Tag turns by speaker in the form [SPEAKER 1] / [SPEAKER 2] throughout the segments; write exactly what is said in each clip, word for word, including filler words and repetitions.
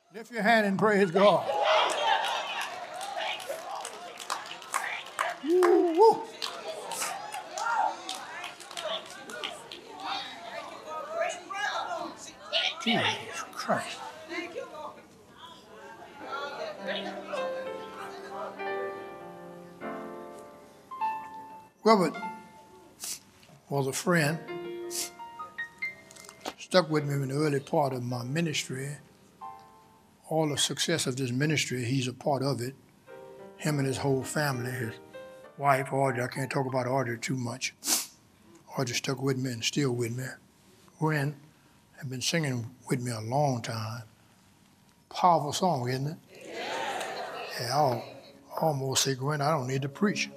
[SPEAKER 1] Lift your hand and praise God. Woo, woo. Jesus Christ. Robert was a friend, stuck with me in the early part of my ministry. All the success of this ministry, he's a part of it. Him and his whole family, his wife, Audrey. I can't talk about Audrey too much. Audrey stuck with me and still with me. Gwen had been singing with me a long time. Powerful song, isn't it? Yeah, I'll almost say, Gwen, I don't need to preach.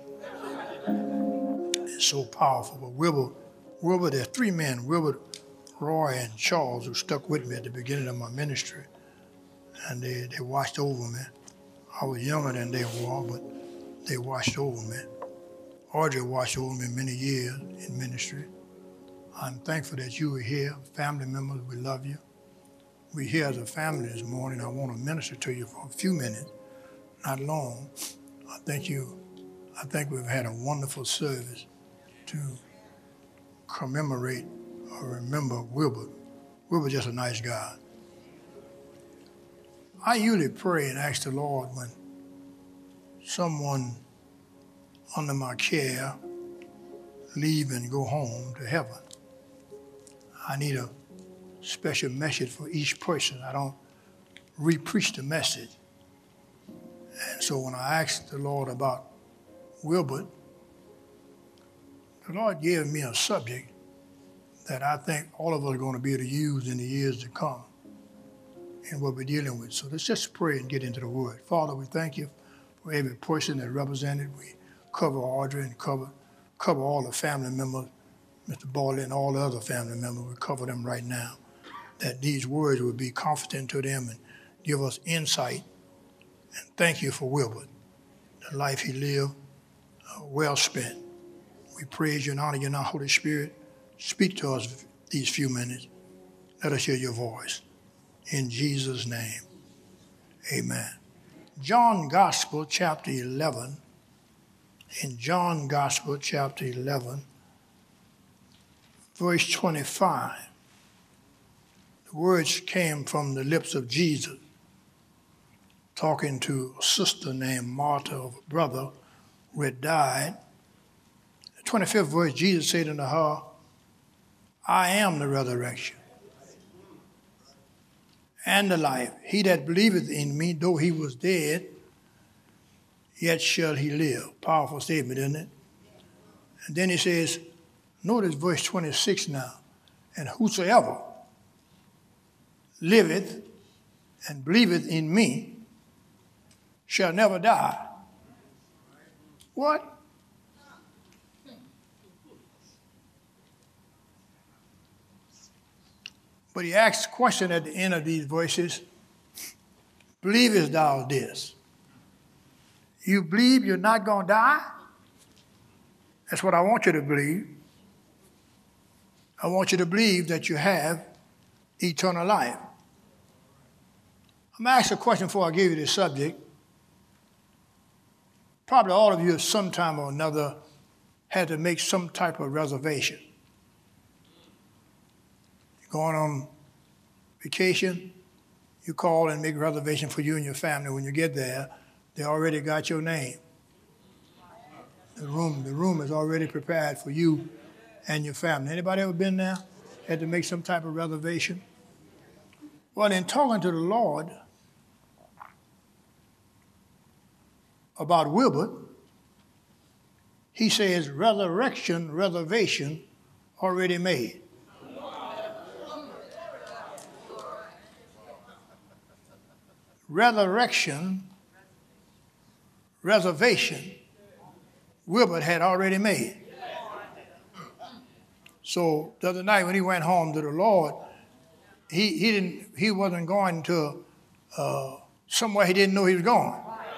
[SPEAKER 1] It's so powerful. But Wilbur, Wilbur, there are three men, Wilbur, Roy, and Charles, who stuck with me at the beginning of my ministry. And they, they watched over me. I was younger than they were, but they watched over me. Audrey watched over me many years in ministry. I'm thankful that you were here. Family members, we love you. We're here as a family this morning. I want to minister to you for a few minutes, not long. I think you, I think we've had a wonderful service to commemorate or remember Wilbur. Wilbur's just a nice guy. I usually pray and ask the Lord when someone under my care leave and go home to heaven. I need a special message for each person. I don't re-preach the message. And so when I asked the Lord about Wilbur, the Lord gave me a subject that I think all of us are going to be able to use in the years to come in what we're dealing with. So let's just pray and get into the Word. Father, we thank you for every person that represented. We cover Audrey and cover, cover all the family members, Mister Baldwin and all the other family members. We cover them right now, that these words would be comforting to them and give us insight. And thank you for Wilbur, the life he lived, uh, well spent. We praise you and honor you now, Holy Spirit. Speak to us these few minutes. Let us hear your voice. In Jesus' name, amen. John Gospel, chapter eleven. In John Gospel, chapter eleven, verse twenty-five. The words came from the lips of Jesus, talking to a sister named Martha of a brother who had died. The twenty-fifth verse, Jesus said unto her, I am the resurrection and the life. He that believeth in me, though he was dead, yet shall he live. Powerful statement, isn't it? And then he says, notice verse twenty-six now, and whosoever liveth and believeth in me shall never die. What? But he asks a question at the end of these verses. Believest thou this? You believe you're not going to die? That's what I want you to believe. I want you to believe that you have eternal life. I'm going to ask a question before I give you the subject. Probably all of you at some time or another had to make some type of reservation. Going on vacation, you call and make a reservation for you and your family. When you get there, they already got your name. The room, the room is already prepared for you and your family. Anybody ever been there? Had to make some type of reservation? Well, in talking to the Lord about Wilbur, he says resurrection, reservation already made. Resurrection, reservation, Wilbur had already made. So the other night when he went home to the Lord, he, he didn't he wasn't going to uh, somewhere he didn't know he was going.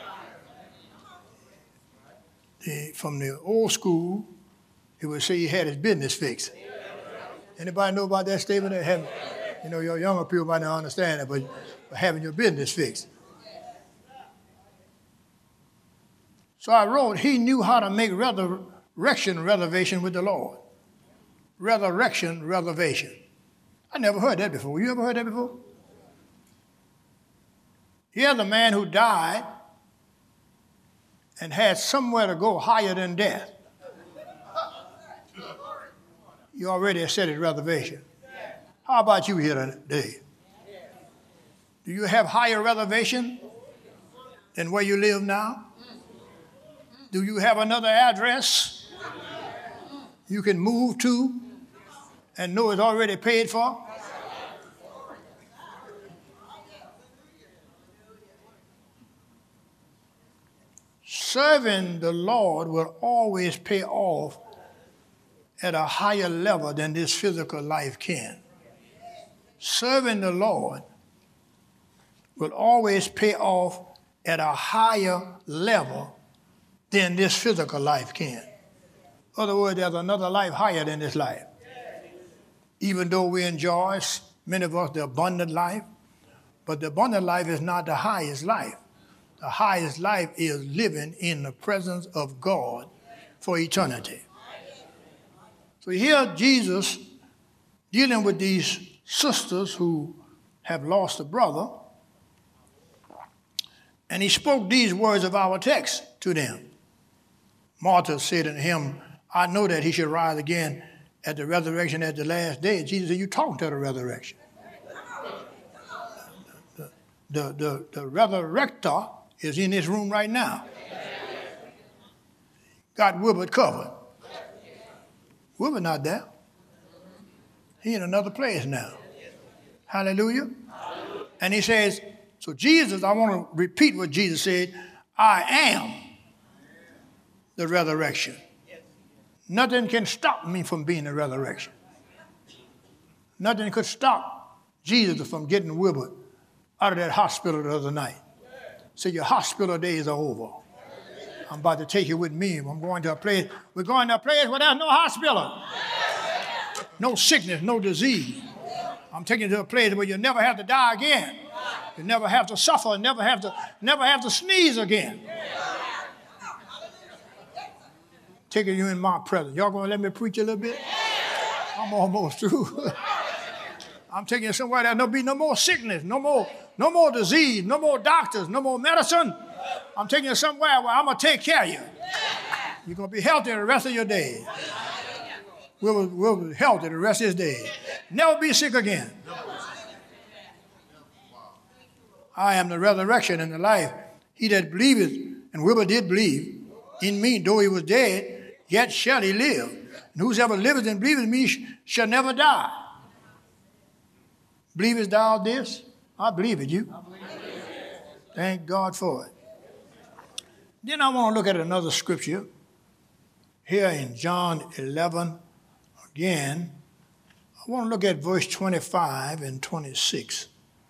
[SPEAKER 1] The, from the old school, he would say he had his business fixed. Anybody know about that statement? You know, your younger people might not understand it, but for having your business fixed. So I wrote, he knew how to make resurrection reservation with the Lord. Resurrection reservation. I never heard that before. You ever heard that before? Here's a man who died and had somewhere to go higher than death. You already said it, reservation. How about you here today? Do you have higher reservation than where you live now? Do you have another address you can move to and know it's already paid for? Serving the Lord will always pay off at a higher level than this physical life can. Serving the Lord will always pay off at a higher level than this physical life can. In other words, there's another life higher than this life. Even though we enjoy, many of us, the abundant life, but the abundant life is not the highest life. The highest life is living in the presence of God for eternity. So here Jesus dealing with these sisters who have lost a brother, and he spoke these words of our text to them. Martha said unto him, I know that he should rise again at the resurrection at the last day. Jesus said, you talking to the resurrection. The, the, the, the resurrector is in this room right now. Got Wilbert covered. Wilbert not there. He in another place now. Hallelujah. And he says, so Jesus, I want to repeat what Jesus said, I am the resurrection. Nothing can stop me from being the resurrection. Nothing could stop Jesus from getting Wilbert out of that hospital the other night. So your hospital days are over. I'm about to take you with me. I'm going to a place. We're going to a place where there's no hospital. No sickness, no disease. I'm taking you to a place where you never have to die again. You never have to suffer, never have to, never have to sneeze again. Taking you in my presence. Y'all gonna let me preach a little bit? I'm almost through. I'm taking you somewhere that there'll be no more sickness, no more, no more disease, no more doctors, no more medicine. I'm taking you somewhere where I'm gonna take care of you. You're gonna be healthy the rest of your days. We'll, we'll be healthy the rest of his days. Never be sick again. I am the resurrection and the life. He that believeth, and Wilbur did believe, in me, though he was dead, yet shall he live. And whosoever liveth and believeth in me sh- shall never die. Believest thou this? I believe it, you. Thank God for it. Then I want to look at another scripture here in John eleven again. I want to look at verse twenty-five and twenty-six.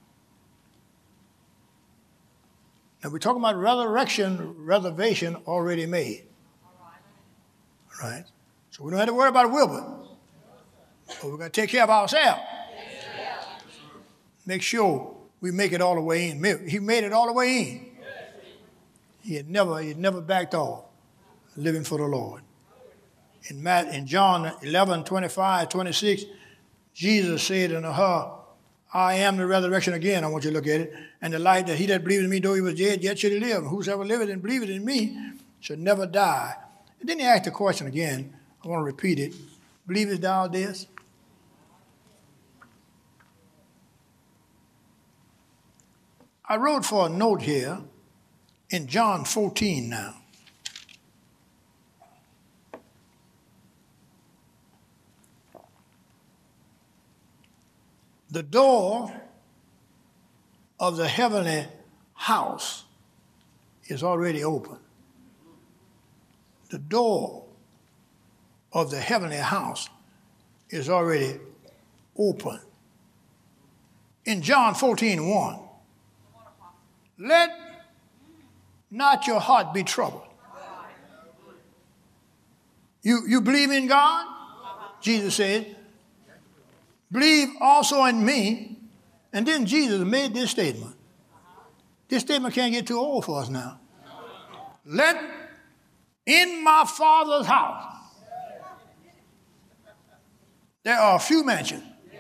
[SPEAKER 1] Now we're talking about resurrection, reservation already made. All right? So we don't have to worry about Wilbur. But we're going to take care of ourselves. Make sure we make it all the way in. He made it all the way in. He had never, he had never backed off living for the Lord. In, Matt, in John eleven, twenty-five, twenty-six, Jesus said unto her, I am the resurrection again. I want you to look at it. And the life that he that believeth in me, though he was dead, yet should he live. Whosoever liveth and believeth in me should never die. And then he asked the question again. I want to repeat it. Believest thou this? I wrote for a note here in John fourteen now. The door of the heavenly house is already open. The door of the heavenly house is already open. In John fourteen, one, let not your heart be troubled. You, you believe in God? Jesus said, believe also in me. And then Jesus made this statement. This statement can't get too old for us now. Let in my Father's house there are a few mansions.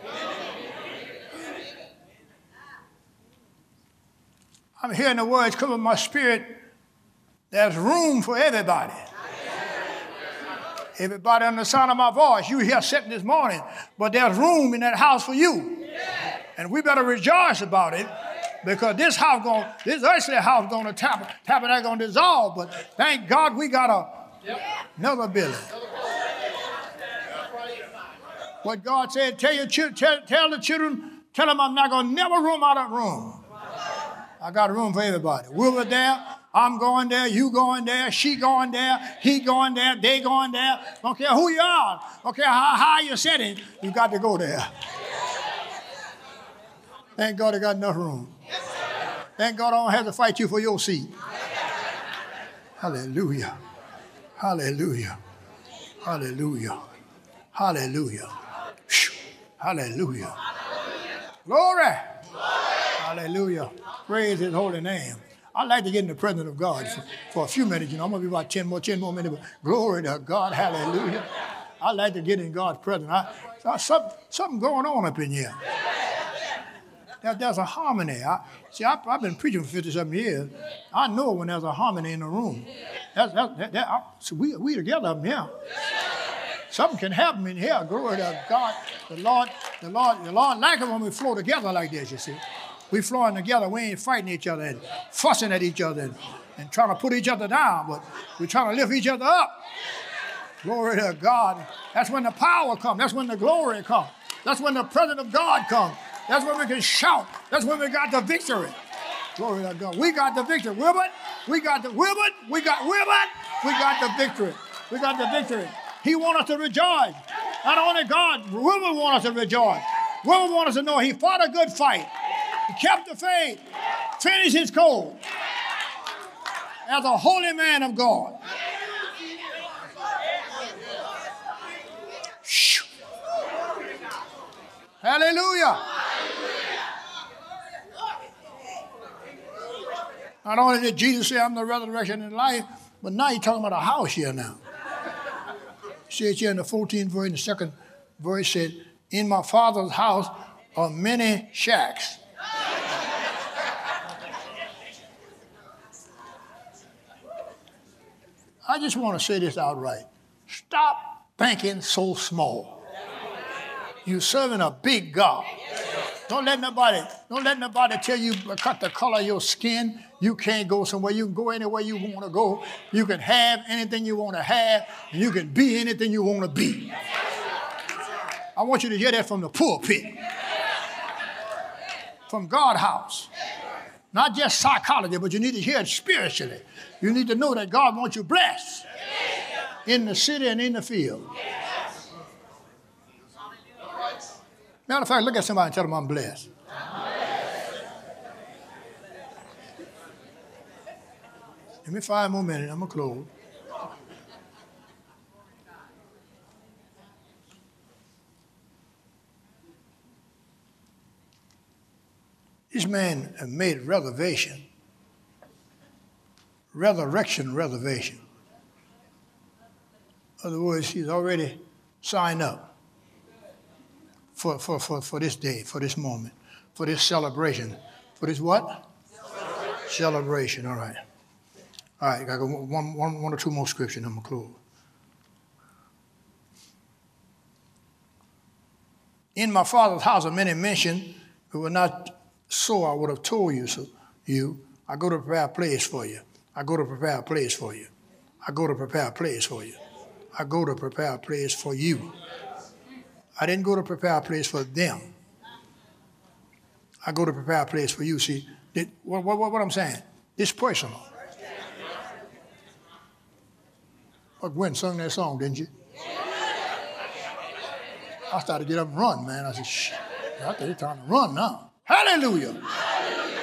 [SPEAKER 1] I'm hearing the words come in my spirit. There's room for everybody. Everybody on the sound of my voice, you here sitting this morning, but there's room in that house for you. And we better rejoice about it, because this house going, this earthly house going to tap, tabernacle going to dissolve. But thank God we got a, another building. What God said, tell your children, tell, tell the children, tell them I'm not going to never room out of room. I got a room for everybody. We were there. I'm going there. You going there. She going there. He going there. They going there. Don't care who you are. Don't care how high you're sitting. You got to go there. Thank God I got enough room. Thank God I don't have to fight you for your seat. Hallelujah. Hallelujah. Hallelujah. Hallelujah. Hallelujah. Glory. Hallelujah. Praise his holy name. I'd like to get in the presence of God for, for a few minutes. You know, I'm going to be about ten more, ten more minutes. But glory to God. Hallelujah. I'd like to get in God's presence. I, I, something, something going on up in here. There, there's a harmony. I, see, I, I've been preaching for fifty-seven years. I know when there's a harmony in the room. That's, that, that, that, I, so we, we together up here. Something can happen in here. Glory to God. The Lord, the Lord, the Lord like it when we flow together like this, you see. We flowing together. We ain't fighting each other and fussing at each other and, and trying to put each other down, but we're trying to lift each other up. Glory to God. That's when the power comes. That's when the glory comes. That's when the presence of God comes. That's when we can shout. That's when we got the victory. Glory to God. We got the victory. Wilbert, we got the Wilbert, we got Wilbert, we got the victory. We got the victory. He wants us to rejoice. Not only God, Wilbert wants us to rejoice. Wilbert wants us to know he fought a good fight. He kept the faith, finished his course as a holy man of God. Hallelujah. Not only did Jesus say, I'm the resurrection and life, but now he's talking about a house here now. See it here in the fourteenth verse, in the second verse said, in my Father's house are many shacks. I just want to say this outright. Stop thinking so small. You're serving a big God. Don't let nobody, don't let nobody tell you cut the color of your skin. You can't go somewhere. You can go anywhere you want to go. You can have anything you want to have, and you can be anything you want to be. I want you to hear that from the pulpit. From God's house. Not just psychology, but you need to hear it spiritually. You need to know that God wants you blessed in the city and in the field. Matter of fact, look at somebody and tell them I'm blessed. Give me five more minutes. I'm going to close. This man made reservation. Resurrection reservation. In other words, he's already signed up for, for, for, for this day, for this moment, for this celebration. For this what? Celebration. Celebration, all right. All right, I got one, one, one or two more scriptures, and I'm going to close. In my Father's house are many mansions. It were not so, I would have told you. So you, I go to prepare a place for you. I go to prepare a place for you. I go to prepare a place for you. I go to prepare a place for you. I didn't go to prepare a place for them. I go to prepare a place for you. See, it, what, what, what I'm saying? It's personal. But Gwen sung that song, didn't you? I started to get up and run, man. I said, shh, I think it's time to run now. Hallelujah. Hallelujah.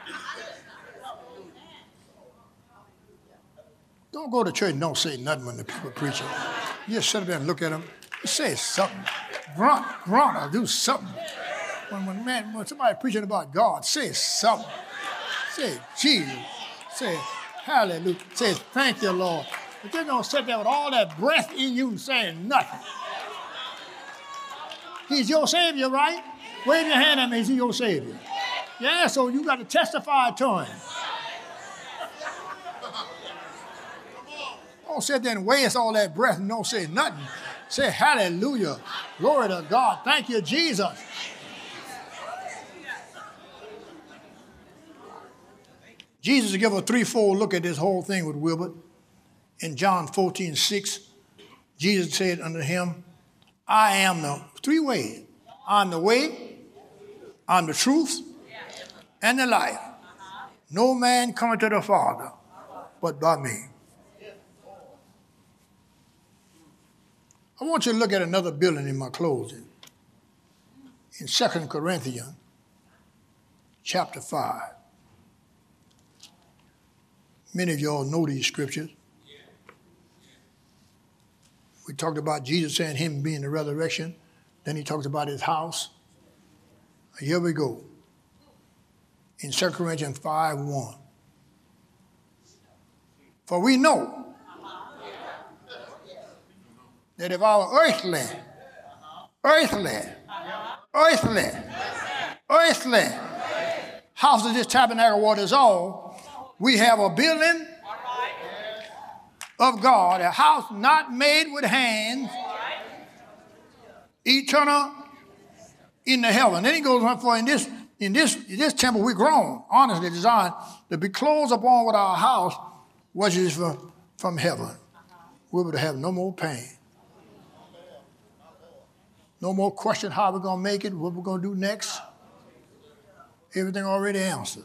[SPEAKER 1] Don't go to church and don't say nothing when the people preaching. You just sit there and look at them. Say something. Grunt, grunt, or do something. When, when, man, when somebody preaching about God, say something. Say Jesus. Say hallelujah. Say thank you, Lord. But you're going to sit there with all that breath in you saying nothing. He's your Savior, right? Wave your hand at me. He's your Savior. Yeah, so you got to testify to him. Don't sit there and waste all that breath and don't say nothing. Say hallelujah. Glory to God. Thank you, Jesus. Jesus give a threefold look at this whole thing with Wilbert. In John fourteen six, Jesus said unto him, I am the, three ways. I'm the way, I'm the truth, and the life. No man cometh to the Father but by me. I want you to look at another building in my closing. In Second Corinthians chapter five. Many of y'all know these scriptures. We talked about Jesus saying him being the resurrection. Then he talks about his house. Here we go. In Second Corinthians five one. For we know that if our earthly, earthly, earthly, earthly house of this tabernacle was dissolved, we have a building of God, a house not made with hands, eternal in the heaven. Then he goes on, for in this in this in this temple we grown, honestly designed to be closed upon with our house, which is from, from heaven. We would have no more pain. No more question how we're going to make it, what we're going to do next. Everything already answered.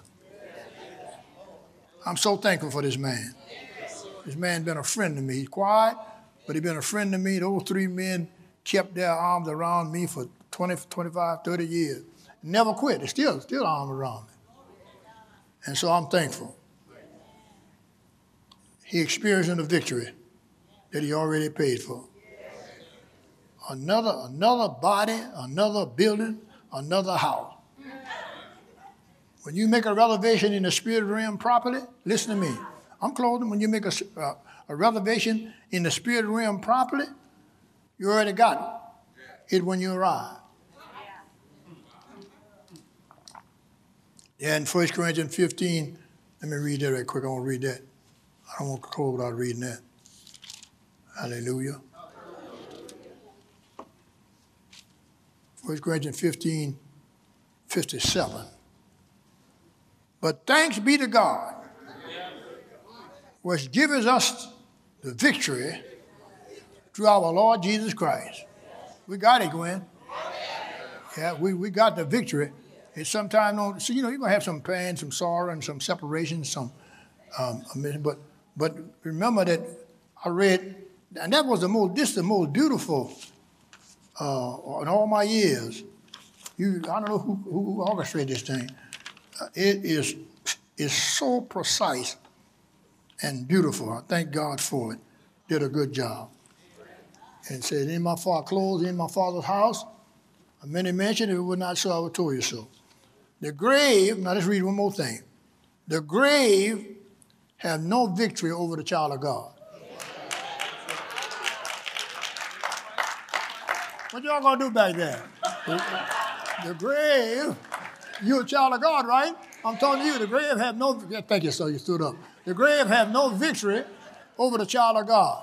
[SPEAKER 1] I'm so thankful for this man. This man been a friend to me. He's quiet, but he's been a friend to me. Those three men kept their arms around me for twenty, twenty-five, thirty years. Never quit. They're still, still arms around me. And so I'm thankful. He experienced the victory that he already paid for. Another, another body, another building, another house. When you make a reservation in the spirit realm properly, listen to me. I'm closing. When you make a, uh, a reservation in the spirit realm properly, you already got it. It when you arrive. Yeah, in First Corinthians fifteen, let me read that right quick. I want to read that. I don't want to close without reading that. Hallelujah. First Corinthians fifteen, fifty-seven. But thanks be to God, which gives us the victory through our Lord Jesus Christ. We got it, Gwen. Yeah, we, we got the victory. It's sometimes, so, you know, you're going to have some pain, some sorrow, and some separation, some, um, but but remember that I read, and that was the most, this is the most beautiful uh, in all my years. You, I don't know who, who orchestrated this thing. Uh, it is, is so precise and beautiful. I thank God for it. Did a good job. And said, in my father's clothes, in my father's house, many mentioned, if it would not so, I would tell you so. The grave, now let's read one more thing. The grave have no victory over the child of God. What y'all gonna do back there? The, the grave, you're a child of God, right? I'm telling you, the grave have no, thank you, sir, you stood up. The grave have no victory over the child of God.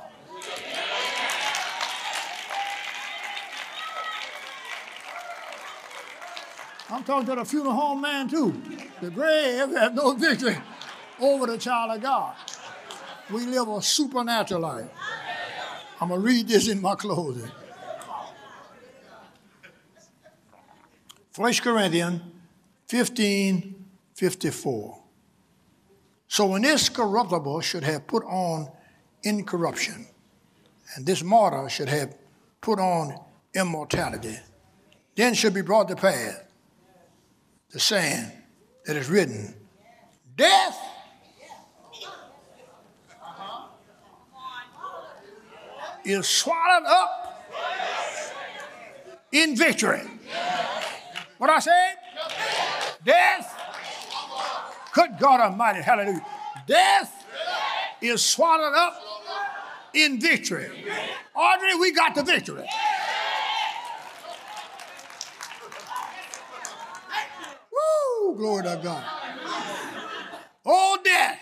[SPEAKER 1] I'm talking to the funeral home man too. The grave have no victory over the child of God. We live a supernatural life. I'm going to read this in my closing. First Corinthians fifteen, fifty-four. So when this corruptible should have put on incorruption, and this mortal should have put on immortality, then should be brought to pass the saying that is written, death is swallowed up in victory. What I say? Death. Good God Almighty, hallelujah. Death is swallowed up in victory. Audrey, we got the victory. Woo, glory to God. Oh, death,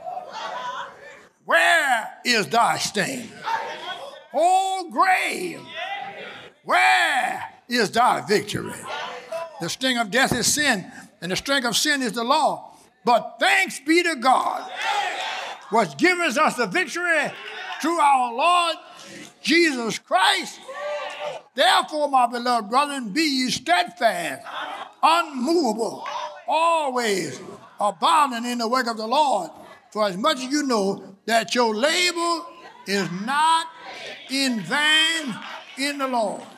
[SPEAKER 1] where is thy sting? Oh, grave, where is thy victory? The sting of death is sin, and the strength of sin is the law. But thanks be to God, which gives us the victory through our Lord Jesus Christ. Therefore, my beloved brethren, be ye steadfast, unmovable, always abounding in the work of the Lord, for as much as you know that your labor is not in vain in the Lord.